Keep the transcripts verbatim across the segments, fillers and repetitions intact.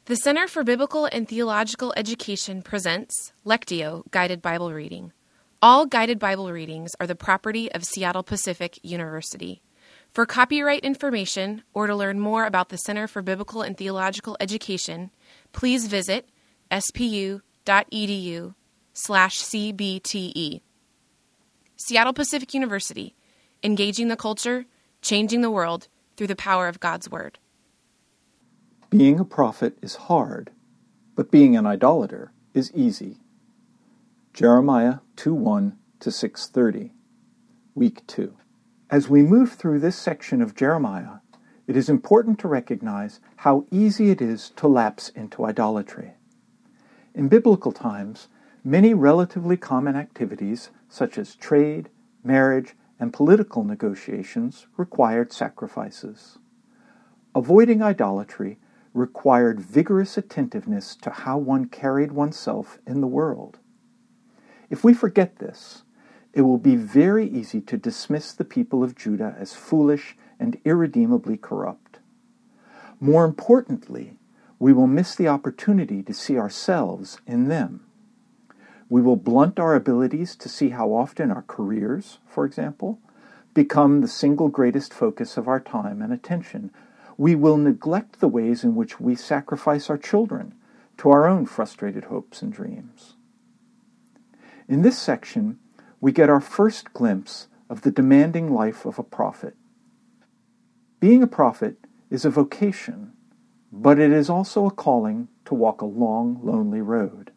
The Center for Biblical and Theological Education presents Lectio Guided Bible Reading. All guided Bible readings are the property of Seattle Pacific University. For copyright information or to learn more about the Center for Biblical and Theological Education, please visit spu.edu slash cbte. Seattle Pacific University, engaging the culture, changing the world through the power of God's Word. Being a prophet is hard, but being an idolater is easy. Jeremiah two one to six thirty, Week two. As we move through this section of Jeremiah, it is important to recognize how easy it is to lapse into idolatry. In biblical times, many relatively common activities, such as trade, marriage, and political negotiations, required sacrifices. Avoiding idolatry required vigorous attentiveness to how one carried oneself in the world. If we forget this, it will be very easy to dismiss the people of Judah as foolish and irredeemably corrupt. More importantly, we will miss the opportunity to see ourselves in them. We will blunt our abilities to see how often our careers, for example, become the single greatest focus of our time and attention. We will neglect the ways in which we sacrifice our children to our own frustrated hopes and dreams. In this section, we get our first glimpse of the demanding life of a prophet. Being a prophet is a vocation, but it is also a calling to walk a long, lonely road.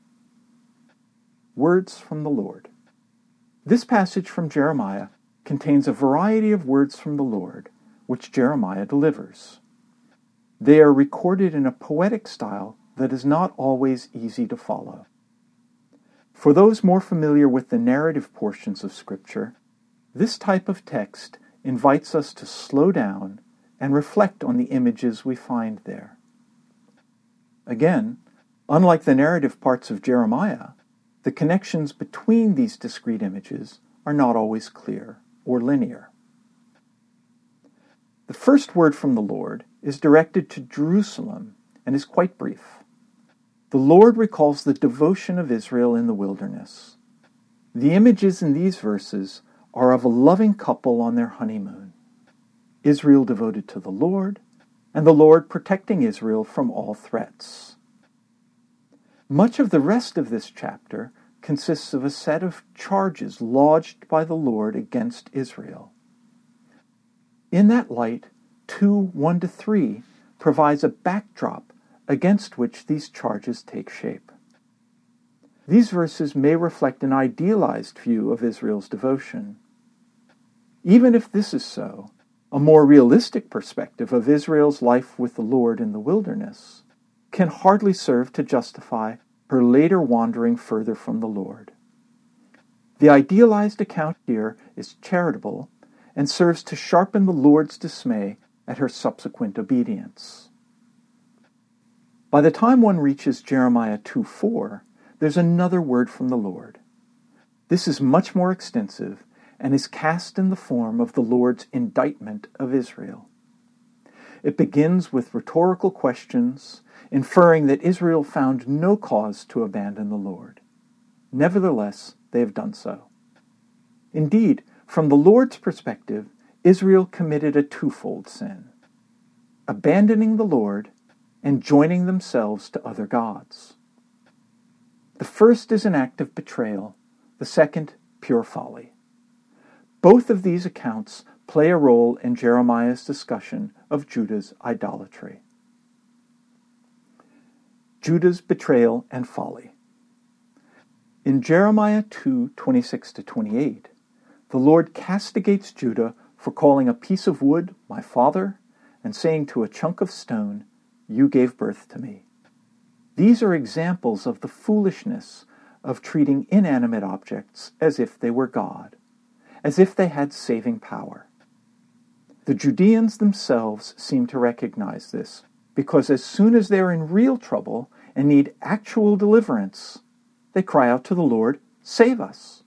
Words from the Lord. This passage from Jeremiah contains a variety of words from the Lord, which Jeremiah delivers. They are recorded in a poetic style that is not always easy to follow. For those more familiar with the narrative portions of Scripture, this type of text invites us to slow down and reflect on the images we find there. Again, unlike the narrative parts of Jeremiah, the connections between these discrete images are not always clear or linear. The first word from the Lord is directed to Jerusalem and is quite brief. The Lord recalls the devotion of Israel in the wilderness. The images in these verses are of a loving couple on their honeymoon, Israel devoted to the Lord, and the Lord protecting Israel from all threats. Much of the rest of this chapter consists of a set of charges lodged by the Lord against Israel. In that light, two one to three provides a backdrop against which these charges take shape. These verses may reflect an idealized view of Israel's devotion. Even if this is so, a more realistic perspective of Israel's life with the Lord in the wilderness can hardly serve to justify her later wandering further from the Lord. The idealized account here is charitable and serves to sharpen the Lord's dismay at her subsequent obedience. By the time one reaches Jeremiah two four, there's another word from the Lord. This is much more extensive and is cast in the form of the Lord's indictment of Israel. It begins with rhetorical questions, inferring that Israel found no cause to abandon the Lord. Nevertheless, they have done so. Indeed, from the Lord's perspective, Israel committed a twofold sin: abandoning the Lord and joining themselves to other gods. The first is an act of betrayal, the second, pure folly. Both of these accounts play a role in Jeremiah's discussion of Judah's idolatry. Judah's betrayal and folly. In Jeremiah two twenty-six to twenty-eight, the Lord castigates Judah for calling a piece of wood my father and saying to a chunk of stone, you gave birth to me. These are examples of the foolishness of treating inanimate objects as if they were God, as if they had saving power. The Judeans themselves seem to recognize this, because as soon as they're in real trouble and need actual deliverance, they cry out to the Lord, save us.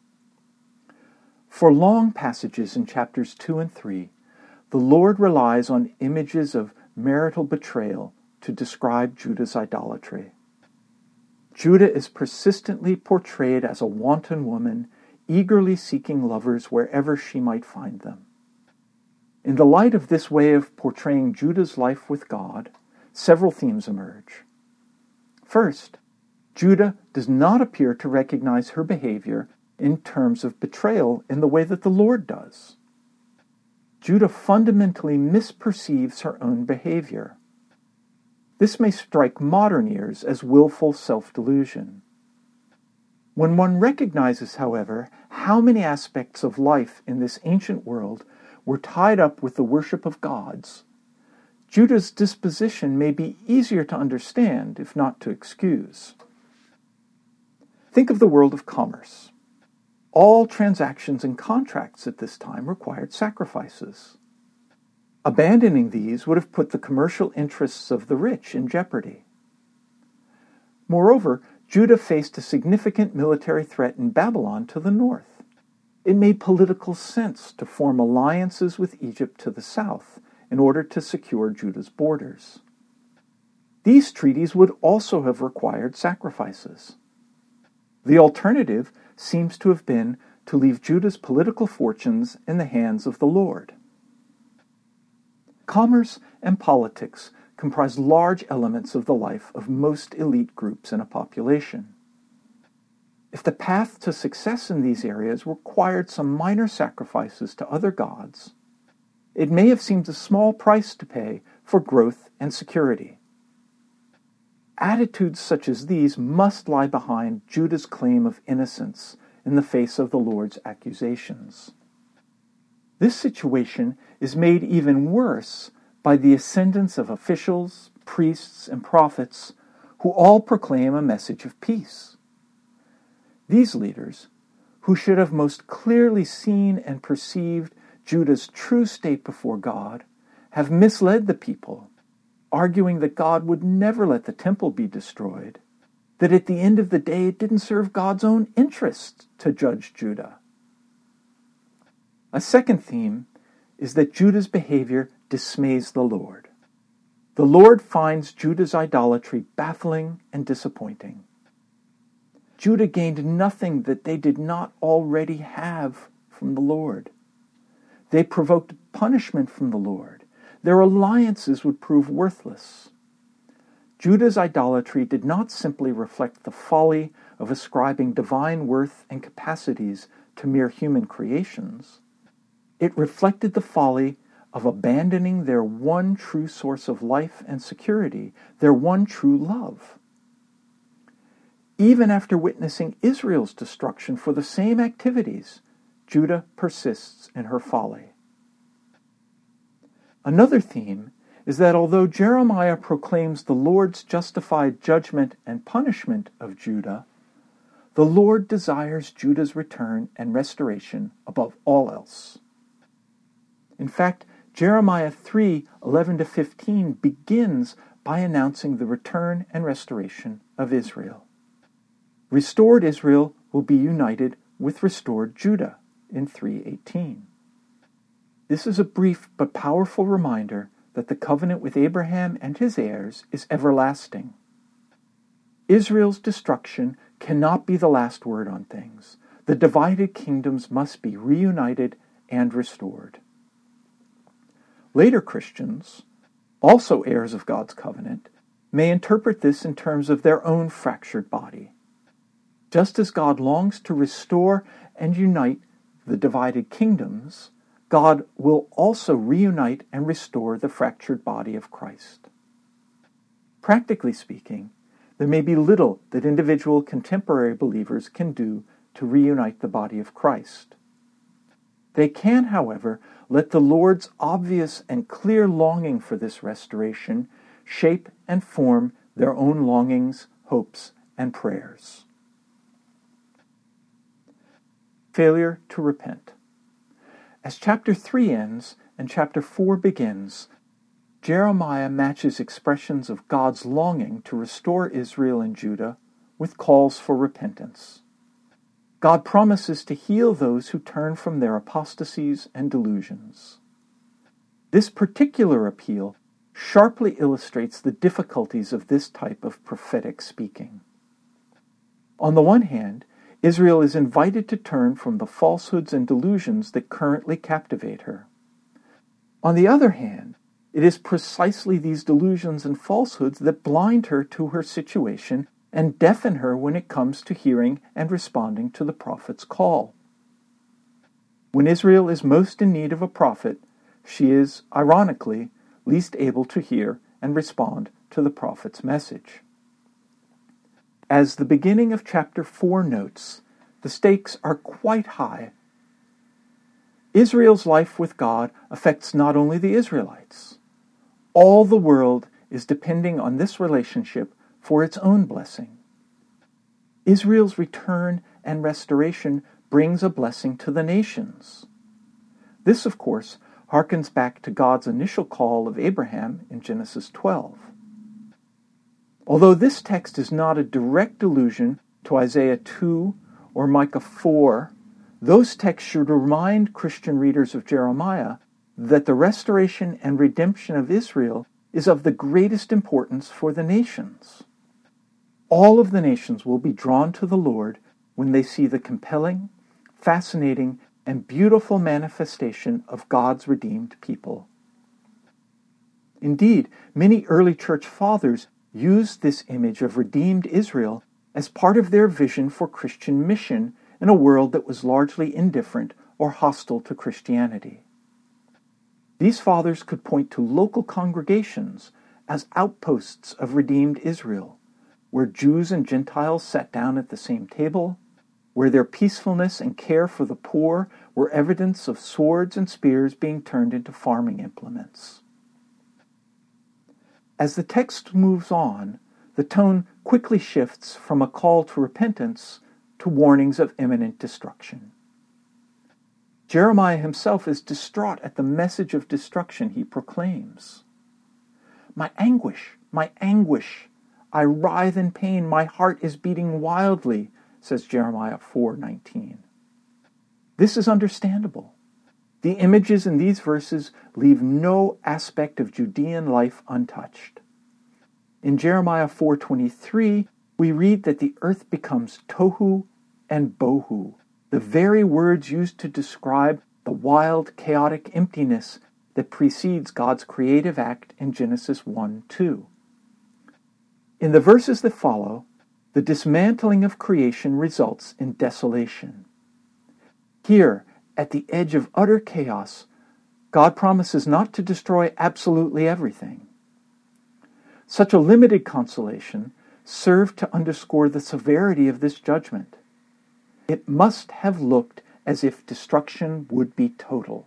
For long passages in chapters two and three, the Lord relies on images of marital betrayal to describe Judah's idolatry. Judah is persistently portrayed as a wanton woman, eagerly seeking lovers wherever she might find them. In the light of this way of portraying Judah's life with God, several themes emerge. First, Judah does not appear to recognize her behavior in terms of betrayal in the way that the Lord does. Judah fundamentally misperceives her own behavior. This may strike modern ears as willful self-delusion. When one recognizes, however, how many aspects of life in this ancient world were tied up with the worship of gods, Judah's disposition may be easier to understand, if not to excuse. Think of the world of commerce. All transactions and contracts at this time required sacrifices. Abandoning these would have put the commercial interests of the rich in jeopardy. Moreover, Judah faced a significant military threat in Babylon to the north. It made political sense to form alliances with Egypt to the south in order to secure Judah's borders. These treaties would also have required sacrifices. The alternative seems to have been to leave Judah's political fortunes in the hands of the Lord. Commerce and politics comprise large elements of the life of most elite groups in a population. If the path to success in these areas required some minor sacrifices to other gods, it may have seemed a small price to pay for growth and security. Attitudes such as these must lie behind Judah's claim of innocence in the face of the Lord's accusations. This situation is made even worse by the ascendance of officials, priests, and prophets who all proclaim a message of peace. These leaders, who should have most clearly seen and perceived Judah's true state before God, have misled the people, arguing that God would never let the temple be destroyed, that at the end of the day it didn't serve God's own interests to judge Judah. A second theme is that Judah's behavior dismays the Lord. The Lord finds Judah's idolatry baffling and disappointing. Judah gained nothing that they did not already have from the Lord. They provoked punishment from the Lord. Their alliances would prove worthless. Judah's idolatry did not simply reflect the folly of ascribing divine worth and capacities to mere human creations. It reflected the folly of abandoning their one true source of life and security, their one true love. Even after witnessing Israel's destruction for the same activities, Judah persists in her folly. Another theme is that although Jeremiah proclaims the Lord's justified judgment and punishment of Judah, the Lord desires Judah's return and restoration above all else. In fact, Jeremiah three, eleven to fifteen begins by announcing the return and restoration of Israel. Restored Israel will be united with restored Judah in three eighteen. This is a brief but powerful reminder that the covenant with Abraham and his heirs is everlasting. Israel's destruction cannot be the last word on things. The divided kingdoms must be reunited and restored. Later Christians, also heirs of God's covenant, may interpret this in terms of their own fractured body. Just as God longs to restore and unite the divided kingdoms, God will also reunite and restore the fractured body of Christ. Practically speaking, there may be little that individual contemporary believers can do to reunite the body of Christ. They can, however, let the Lord's obvious and clear longing for this restoration shape and form their own longings, hopes, and prayers. Failure to repent. As chapter three ends and chapter four begins, Jeremiah matches expressions of God's longing to restore Israel and Judah with calls for repentance. God promises to heal those who turn from their apostasies and delusions. This particular appeal sharply illustrates the difficulties of this type of prophetic speaking. On the one hand, Israel is invited to turn from the falsehoods and delusions that currently captivate her. On the other hand, it is precisely these delusions and falsehoods that blind her to her situation and deafen her when it comes to hearing and responding to the prophet's call. When Israel is most in need of a prophet, she is, ironically, least able to hear and respond to the prophet's message. As the beginning of chapter four notes, the stakes are quite high. Israel's life with God affects not only the Israelites. All the world is depending on this relationship for its own blessing. Israel's return and restoration brings a blessing to the nations. This, of course, harkens back to God's initial call of Abraham in Genesis twelve. Although this text is not a direct allusion to Isaiah two or Micah four, those texts should remind Christian readers of Jeremiah that the restoration and redemption of Israel is of the greatest importance for the nations. All of the nations will be drawn to the Lord when they see the compelling, fascinating, and beautiful manifestation of God's redeemed people. Indeed, many early church fathers used this image of redeemed Israel as part of their vision for Christian mission in a world that was largely indifferent or hostile to Christianity. These fathers could point to local congregations as outposts of redeemed Israel, where Jews and Gentiles sat down at the same table, where their peacefulness and care for the poor were evidence of swords and spears being turned into farming implements. As the text moves on, the tone quickly shifts from a call to repentance to warnings of imminent destruction. Jeremiah himself is distraught at the message of destruction he proclaims. "My anguish, my anguish, I writhe in pain, my heart is beating wildly," says Jeremiah four nineteen. This is understandable. The images in these verses leave no aspect of Judean life untouched. In Jeremiah four twenty-three, we read that the earth becomes tohu and bohu, the very words used to describe the wild, chaotic emptiness that precedes God's creative act in Genesis one two. In the verses that follow, the dismantling of creation results in desolation. Here, at the edge of utter chaos, God promises not to destroy absolutely everything. Such a limited consolation served to underscore the severity of this judgment. It must have looked as if destruction would be total.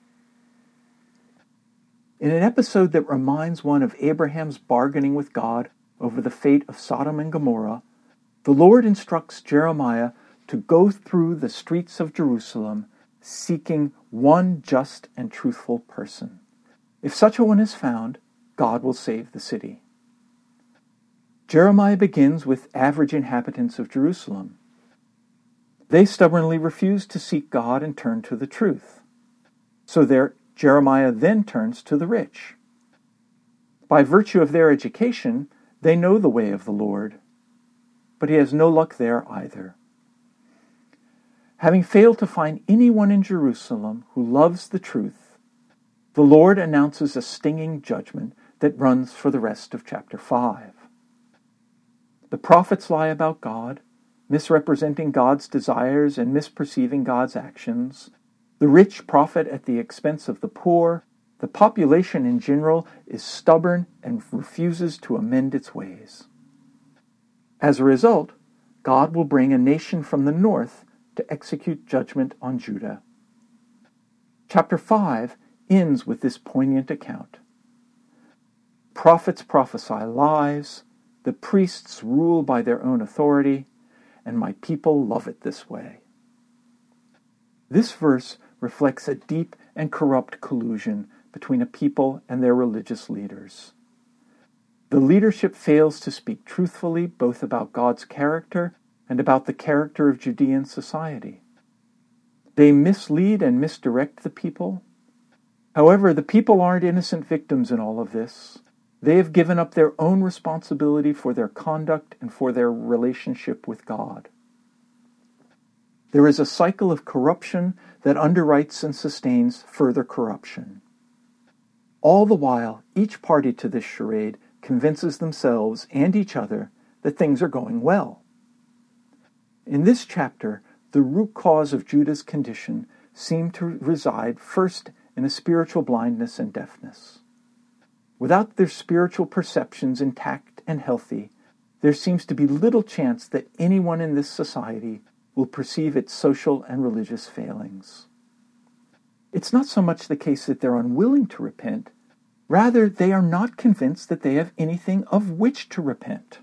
In an episode that reminds one of Abraham's bargaining with God over the fate of Sodom and Gomorrah, the Lord instructs Jeremiah to go through the streets of Jerusalem seeking one just and truthful person. If such a one is found, God will save the city. Jeremiah begins with average inhabitants of Jerusalem. They stubbornly refuse to seek God and turn to the truth. So there, Jeremiah then turns to the rich. By virtue of their education, they know the way of the Lord, but he has no luck there either. Having failed to find anyone in Jerusalem who loves the truth, the Lord announces a stinging judgment that runs for the rest of chapter five. The prophets lie about God, misrepresenting God's desires and misperceiving God's actions. The rich profit at the expense of the poor. The population in general is stubborn and refuses to amend its ways. As a result, God will bring a nation from the north to execute judgment on Judah. Chapter five ends with this poignant account. Prophets prophesy lies, the priests rule by their own authority, and my people love it this way. This verse reflects a deep and corrupt collusion between a people and their religious leaders. The leadership fails to speak truthfully both about God's character and about the character of Judean society. They mislead and misdirect the people. However, the people aren't innocent victims in all of this. They have given up their own responsibility for their conduct and for their relationship with God. There is a cycle of corruption that underwrites and sustains further corruption. All the while, each party to this charade convinces themselves and each other that things are going well. In this chapter, the root cause of Judah's condition seemed to reside first in a spiritual blindness and deafness. Without their spiritual perceptions intact and healthy, there seems to be little chance that anyone in this society will perceive its social and religious failings. It's not so much the case that they're unwilling to repent, rather they are not convinced that they have anything of which to repent.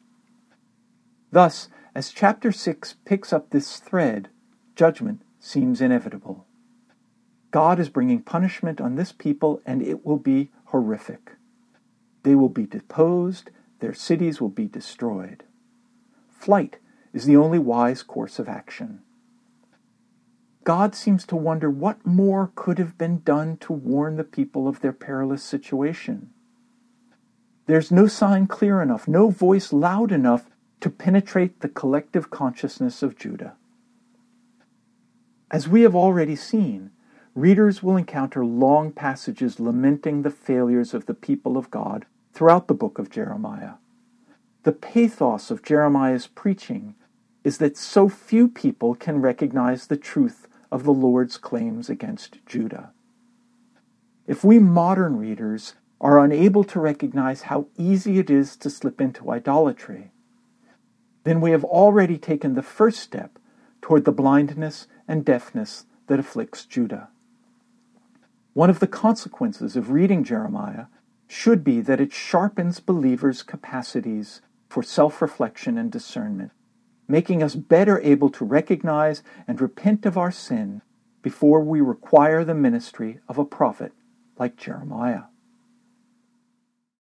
Thus, as chapter six picks up this thread, judgment seems inevitable. God is bringing punishment on this people, and it will be horrific. They will be deposed, their cities will be destroyed. Flight is the only wise course of action. God seems to wonder what more could have been done to warn the people of their perilous situation. There's no sign clear enough, no voice loud enough to penetrate the collective consciousness of Judah. As we have already seen, readers will encounter long passages lamenting the failures of the people of God throughout the book of Jeremiah. The pathos of Jeremiah's preaching is that so few people can recognize the truth of the Lord's claims against Judah. If we modern readers are unable to recognize how easy it is to slip into idolatry, then we have already taken the first step toward the blindness and deafness that afflicts Judah. One of the consequences of reading Jeremiah should be that it sharpens believers' capacities for self-reflection and discernment, making us better able to recognize and repent of our sin before we require the ministry of a prophet like Jeremiah.